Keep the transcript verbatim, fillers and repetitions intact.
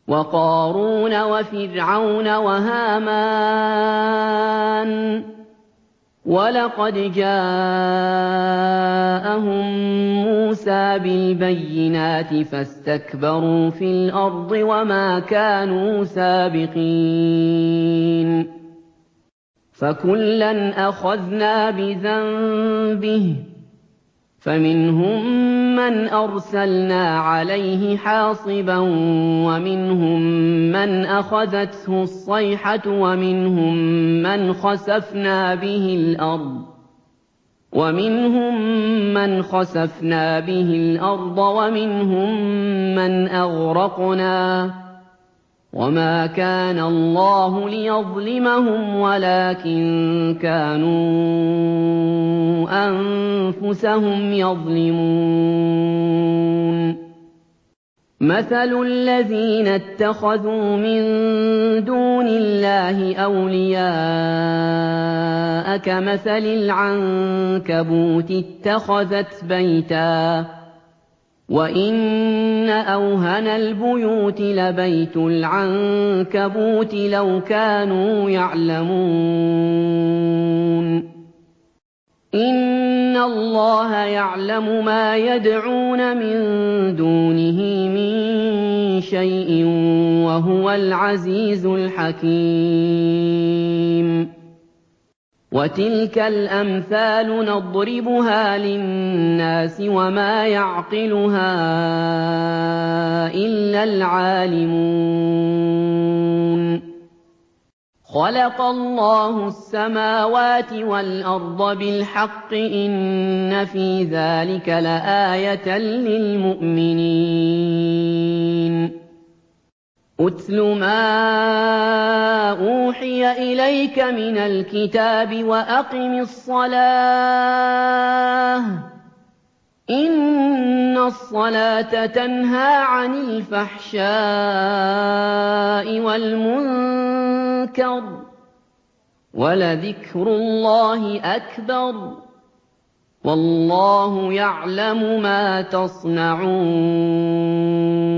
وَقَارُونَ وَفِرْعَوْنَ وَهَامَانَ ۖ وَلَقَدْ جَاءَهُم مُّوسَىٰ بِالْبَيِّنَاتِ فَاسْتَكْبَرُوا فِي الْأَرْضِ وَمَا كَانُوا سَابِقِينَ فَكُلًّا أَخَذْنَا بِذَنبِهِ ۖ فَمِنْهُم مَّنْ أَرْسَلْنَا عَلَيْهِ حَاصِبًا وَمِنْهُم مَّنْ أَخَذَتْهُ الصَّيْحَةُ وَمِنْهُم مَّنْ خَسَفْنَا بِهِ الْأَرْضَ وَمِنْهُم مَّنْ أَغْرَقْنَا ۚ وَمَا كَانَ اللَّهُ لِيَظْلِمَهُمْ وَلَٰكِن كَانُوا أَنفُسَهُمْ يَظْلِمُونَ مَثَلُ الَّذِينَ اتَّخَذُوا مِن دُونِ اللَّهِ أَوْلِيَاءَ كَمَثَلِ الْعَنكَبُوتِ اتَّخَذَتْ بَيْتًا ۖ وَإِنَّ أَوْهَنَ الْبُيُوتِ لَبَيْتُ الْعَنكَبُوتِ لَوْ كَانُوا يَعْلَمُونَ إِنَّ اللَّهَ يَعْلَمُ مَا يَدْعُونَ مِن دُونِهِ مِن شَيْءٍ ۚ وَهُوَ الْعَزِيزُ الْحَكِيمُ وَتِلْكَ الْأَمْثَالُ نَضْرِبُهَا لِلنَّاسِ وَمَا يَعْقِلُهَا إِلَّا الْعَالِمُونَ خَلَقَ اللَّهُ السَّمَاوَاتِ وَالْأَرْضَ بِالْحَقِّ ۚ إِنَّ فِي ذَٰلِكَ لَآيَةً لِّلْمُؤْمِنِينَ أُتْلُ مَا أُوحِيَ إِلَيْكَ مِنَ الْكِتَابِ وَأَقِمِ الصَّلَاةَ ۖ إِنَّ الصَّلَاةَ تَنْهَىٰ عَنِ الْفَحْشَاءِ وَالْمُنكَرِ ۚ وَلَذِكْرُ اللَّهِ أَكْبَرُ ۗ وَاللَّهُ يَعْلَمُ مَا تَصْنَعُونَ